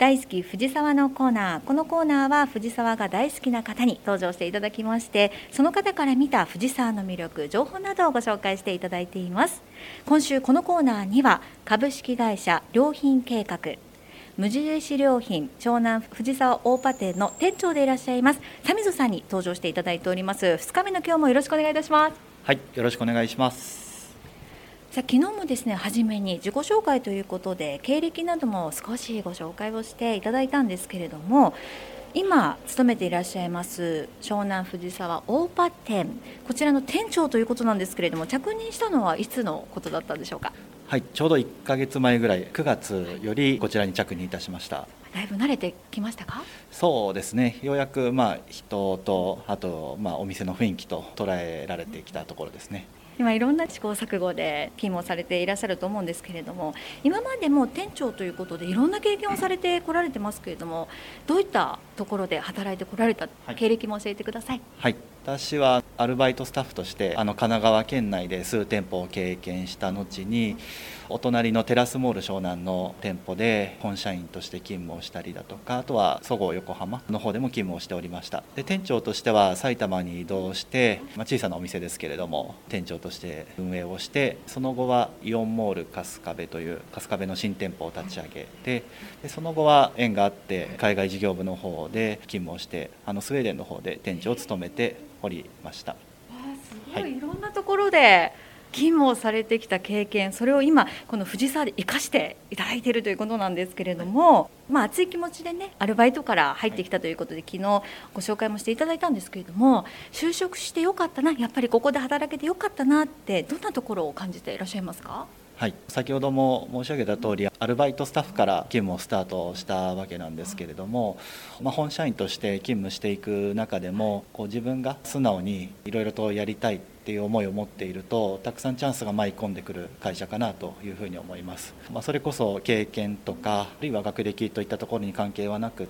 大好き藤沢のコーナー。このコーナーは藤沢が大好きな方に登場していただきまして、その方から見た藤沢の魅力、情報などをご紹介していただいています。今週このコーナーには株式会社良品計画、無印良品湘南藤沢大場店の店長でいらっしゃいます鮫溝さんに登場していただいております。2日目の今日もよろしくお願いいたします。 はい、よろしくお願いします。 さあ昨日もですね、初めに自己紹介ということで経歴なども少しご紹介をしていただいたんですけれども、今勤めていらっしゃいます湘南藤沢大場店、こちらの店長ということなんですけれども、着任したのはいつのことだったんでしょうか。 はい、ちょうど1ヶ月前ぐらい、9月よりこちらに着任いたしました。 だいぶ慣れてきましたか。 そうですね、ようやく人とあとお店の雰囲気と捉えられてきたところですね。 今いろんな試行錯誤で勤務をされていらっしゃると思うんですけれども、今までも店長ということでいろんな経験をされてこられてますけれども、どういったところで働いてこられた経歴も教えてください。 はい、私はアルバイトスタッフとして神奈川県内で数店舗を経験した後に、お隣のテラスモール湘南の店舗で本社員として勤務をしたりだとか、あとはそごう横浜の方でも勤務をしておりました。で、店長としては埼玉に移動して、小さなお店ですけれども店長として運営をして、その後はイオンモール春日部という春日部の新店舗を立ち上げて、でその後は縁があって海外事業部の方で勤務をして、スウェーデンの方で店長を務めておりました。 すごい、いろんなところで勤務をされてきた経験、それを今この藤沢で生かしていただいているということなんですけれども、熱い気持ちでね、アルバイトから入ってきたということで、昨日ご紹介もしていただいたんですけれども、就職してよかったな、やっぱりここで働けてよかったなって、どんなところを感じていらっしゃいますか。 はい、先ほども申し上げた通り、アルバイトスタッフから勤務をスタートしたわけなんですけれども、本社員として勤務していく中でも、自分が素直にいろいろとやりたいっていう思いを持っていると、たくさんチャンスが舞い込んでくる会社かなというふうに思います。それこそ経験とか、あるいは学歴といったところに関係はなくって、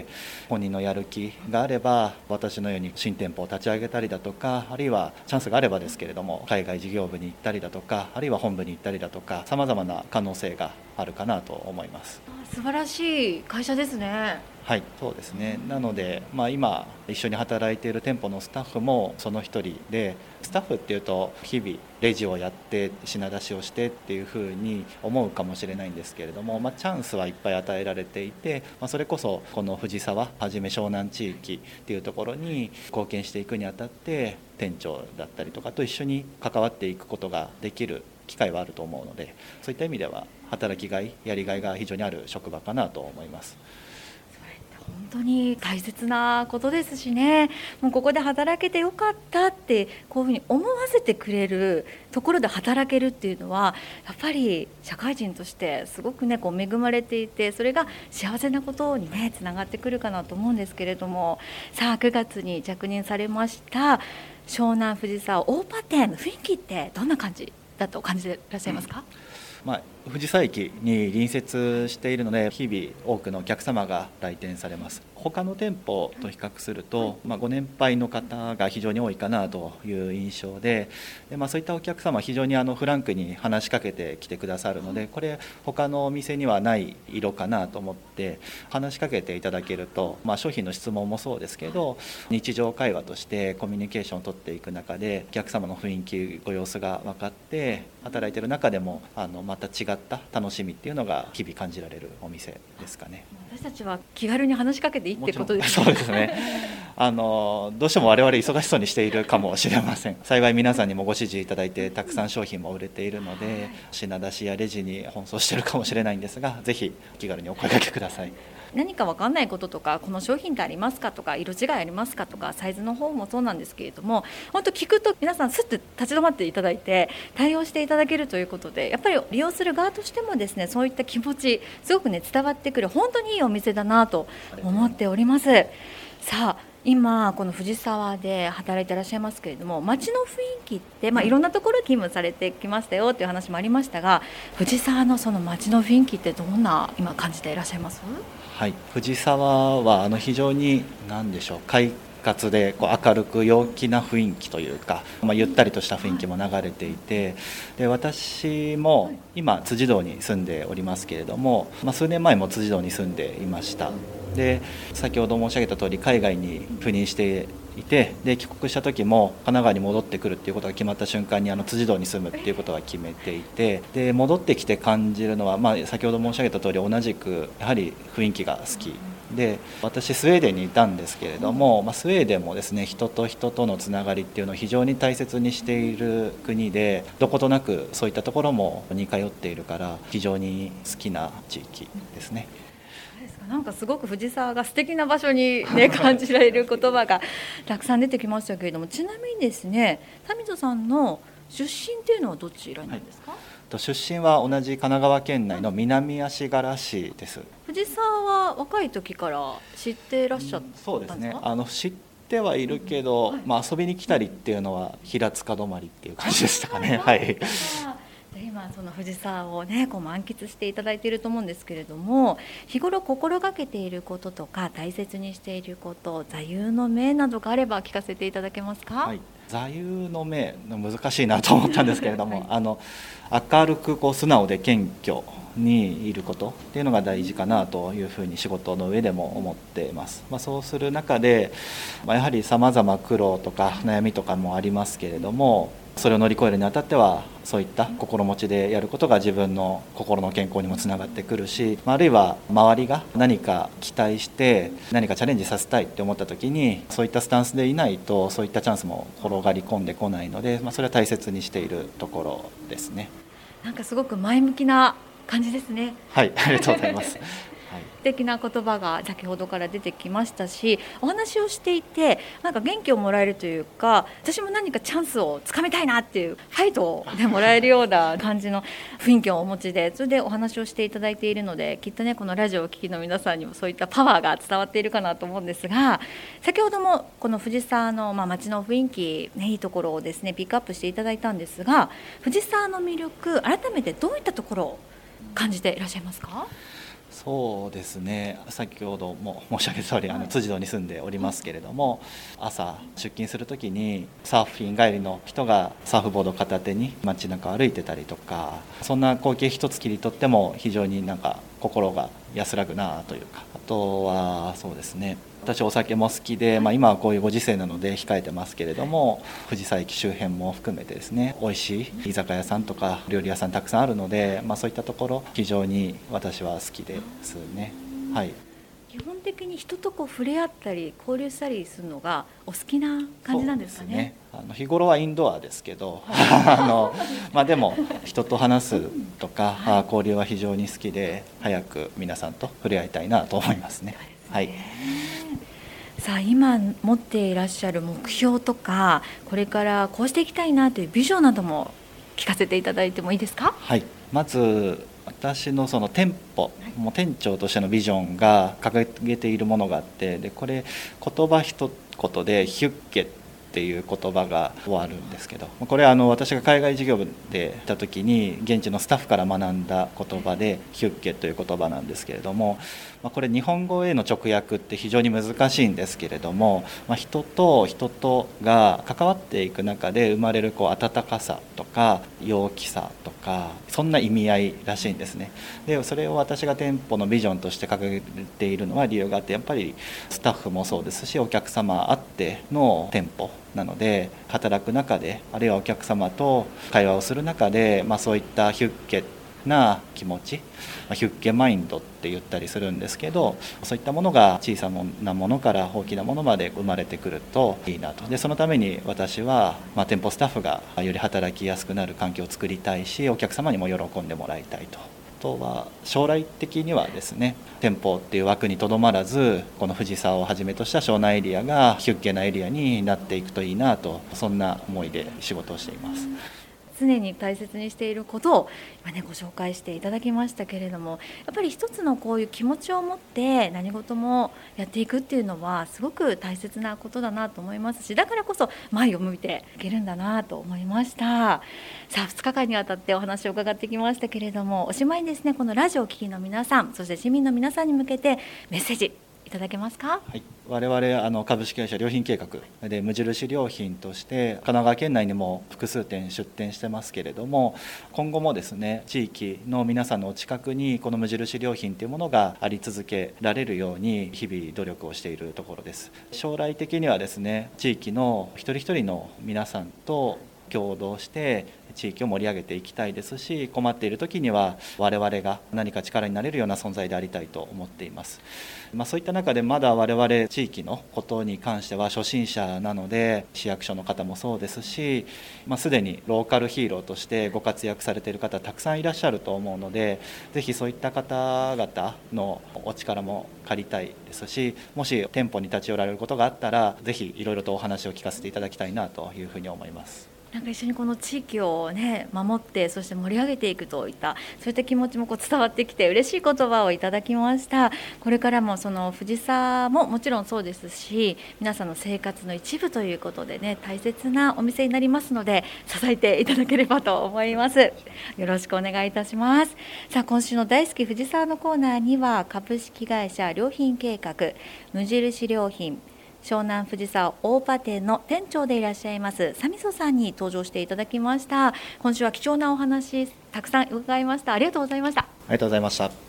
本人のやる気があれば、私のように新店舗を立ち上げたりだとか、あるいはチャンスがあればですけれども、海外事業部に行ったりだとか、あるいは本部に行ったりだとか、さまざまな可能性があるかなと思います。 素晴らしい会社ですね。 はい、そうですね。なので、今一緒に働いている店舗のスタッフもその一人で、スタッフっていうと日々レジをやって品出しをしてっていうふうに思うかもしれないんですけれども、チャンスはいっぱい与えられていて、それこそこの藤沢はじめ湘南地域っていうところに貢献していくにあたって、店長だったりとかと一緒に関わっていくことができる機会はあると思うので、そういった意味では働きがい、やりがいが非常にある職場かなと思います。 本当に大切なことですしね、もうここで働けてよかったってこういうふうに思わせてくれるところで働けるっていうのは、やっぱり社会人としてすごくね、恵まれていて、それが幸せなことにねつながってくるかなと思うんですけれども、さあ9月に着任されました湘南藤沢大場店の雰囲気ってどんな感じだと感じていらっしゃいますか。 藤沢駅に隣接しているので、日々多くのお客様が来店されます。他の店舗と比較すると、ご年配の方が非常に多いかなという印象で、そういったお客様は非常にフランクに話しかけてきてくださるので、これ他のお店にはない色かなと思って話しかけていただけると、商品の質問もそうですけど、日常会話としてコミュニケーションを取っていく中で、お客様の雰囲気、ご様子が分かって、働いている中でもまた違った楽しみっていうのが日々感じられるお店ですかね。 私たちは気軽に話しかけていいってことですね。そうですね。どうしても我々忙しそうにしているかもしれません。幸い皆さんにもご支持いただいて、たくさん商品も売れているので、品出しやレジに奔走しているかもしれないんですが、ぜひ気軽にお声掛けください。 何か分かんないこととか、この商品ってありますかとか、色違いありますかとか、サイズの方もそうなんですけれども、本当聞くと皆さんすっと立ち止まっていただいて対応していただけるということで、やっぱり利用する側としてもですね、そういった気持ちすごくね伝わってくる、本当にいいお店だなと思っております。さあ今この藤沢で働いていらっしゃいますけれども、街の雰囲気って、いろんなところ勤務されてきましたよっていう話もありましたが、藤沢のその街の雰囲気ってどんな今感じていらっしゃいます？ はい、藤沢は非常に何でしょう、快活でこう明るく陽気な雰囲気というか、ゆったりとした雰囲気も流れていて、で私も今辻堂に住んでおりますけれども、数年前も辻堂に住んでいました。で先ほど申し上げた通り海外に赴任していて、で帰国した時も神奈川に戻ってくるっていうことが決まった瞬間に辻堂に住むっていうことは決めていて、で戻ってきて感じるのは、先ほど申し上げた通り同じくやはり雰囲気が好きで、私スウェーデンにいたんですけれども、スウェーデンもですね、人と人とのつながりっていうのを非常に大切にしている国で、どことなくそういったところも似通っているから非常に好きな地域ですね。 なんかすごく藤沢が素敵な場所に、感じられる言葉がたくさん出てきましたけれども、ちなみにですね、タミゾさんの出身っていうのはどちらなんですか？ 出身は同じ神奈川県内の南足柄市です。 藤沢は若い時から知っていらっしゃったんですか？ そうですね、知ってはいるけど、遊びに来たりっていうのは平塚止まりっていう感じでしたかね。はい。 今その藤沢をこう満喫していただいていると思うんですけれども、日頃心がけていることとか大切にしていること、座右の銘などがあれば聞かせていただけますか？ はい、座右の銘難しいなと思ったんですけれども、明るく素直で謙虚にいることっていうのが大事かなというふうに仕事の上でも思っています。そうする中で、やはりさまざま苦労とか悩みとかもありますけれども、それを乗り越えるにあたってはそういった心持ちでやることが自分の心の健康にもつながってくるし、あるいは周りが何か期待して何かチャレンジさせたいって思った時に、そういったスタンスでいないとそういったチャンスも転がり込んでこないので、それは大切にしているところですね。 なんかすごく前向きな感じですね。 はい、ありがとうございます。 素敵な言葉が先ほどから出てきましたし、お話をしていてなんか元気をもらえるというか、私も何かチャンスをつかみたいなっていうファイトでもらえるような感じの雰囲気をお持ちで、それでお話をしていただいているので、きっとこのラジオを聴きの皆さんにもそういったパワーが伝わっているかなと思うんですが、先ほどもこの藤沢の街の雰囲気、いいところをですねピックアップしていただいたんですが、藤沢の魅力改めてどういったところを感じていらっしゃいますか？ そうですね、先ほども申し上げた通り辻堂に住んでおりますけれども、朝出勤するときにサーフィン帰りの人がサーフボード片手に街中歩いてたりとか、そんな光景一つ切り取っても非常に心が安らぐなというか、あとはそうですね、私お酒も好きで、今はこういうご時世なので控えてますけれども、藤沢駅周辺も含めてですね、美味しい居酒屋さんとか料理屋さんたくさんあるので、そういったところ非常に私は好きですね。はい、 基本的に人と触れ合ったり交流したりするのがお好きな感じなんですかね。 日頃はインドアですけどでも人と話すとか、交流は非常に好きで、早く皆さんと触れ合いたいなと思いますね。はい。 さあ今持っていらっしゃる目標とか、これからこうしていきたいなというビジョンなども聞かせていただいてもいいですか？ はい、まず私のその店舗、もう店長としてのビジョンが掲げているものがあって、でこれ言葉一言でヒュッケっていう言葉があるんですけど、これは私が海外事業部でいた時に現地のスタッフから学んだ言葉でヒュッケという言葉なんですけれども、これ日本語への直訳って非常に難しいんですけれども、人と人とが関わっていく中で生まれる温かさとか陽気さとか、そんな意味合いらしいんですね。でそれを私が店舗のビジョンとして掲げているのは理由があって、やっぱりスタッフもそうですし、お客様あっての店舗なので、働く中であるいはお客様と会話をする中で、そういったヒュッケな気持ち、ヒュッケマインドって言ったりするんですけど、そういったものが小さなものから大きなものまで生まれてくるといいなと。でそのために私は、店舗スタッフがより働きやすくなる環境を作りたいし、お客様にも喜んでもらいたいと。あとは将来的にはですね、店舗っていう枠にとどまらず、この藤沢をはじめとした湘南エリアがヒュッケなエリアになっていくといいなと、そんな思いで仕事をしています。 常に大切にしていることを今ご紹介していただきましたけれども、やっぱり一つのこういう気持ちを持って何事もやっていくっていうのはすごく大切なことだなと思いますし、だからこそ前を向いていけるんだなと思いました。さあ2日間にわたってお話を伺ってきましたけれども、おしまいにですね、このラジオを聴きの皆さん、そして市民の皆さんに向けてメッセージいただけますか？ はい、我々株式会社良品計画で無印良品として神奈川県内にも複数店出店してますけれども、今後もですね地域の皆さんのお近くにこの無印良品というものがあり続けられるように日々努力をしているところです。将来的にはですね地域の一人一人の皆さんと共同して地域を盛り上げていきたいですし、困っている時には我々が何か力になれるような存在でありたいと思っています。そういった中でまだ我々地域のことに関しては初心者なので、市役所の方もそうですし、すでにローカルヒーローとしてご活躍されている方たくさんいらっしゃると思うので、ぜひそういった方々のお力も借りたいですし、もし店舗に立ち寄られることがあったらぜひいろいろとお話を聞かせていただきたいなというふうに思います。 なんか一緒にこの地域を、守ってそして盛り上げていくといったそういった気持ちも伝わってきて嬉しい言葉をいただきました。これからもその藤沢ももちろんそうですし、皆さんの生活の一部ということで大切なお店になりますので支えていただければと思います。よろしくお願いいたします。さあ、今週の大好き藤沢のコーナーには株式会社良品計画無印良品湘南藤沢大場店の店長でいらっしゃいますサミソさんに登場していただきました。今週は貴重なお話たくさん伺いました。ありがとうございました。 ありがとうございました。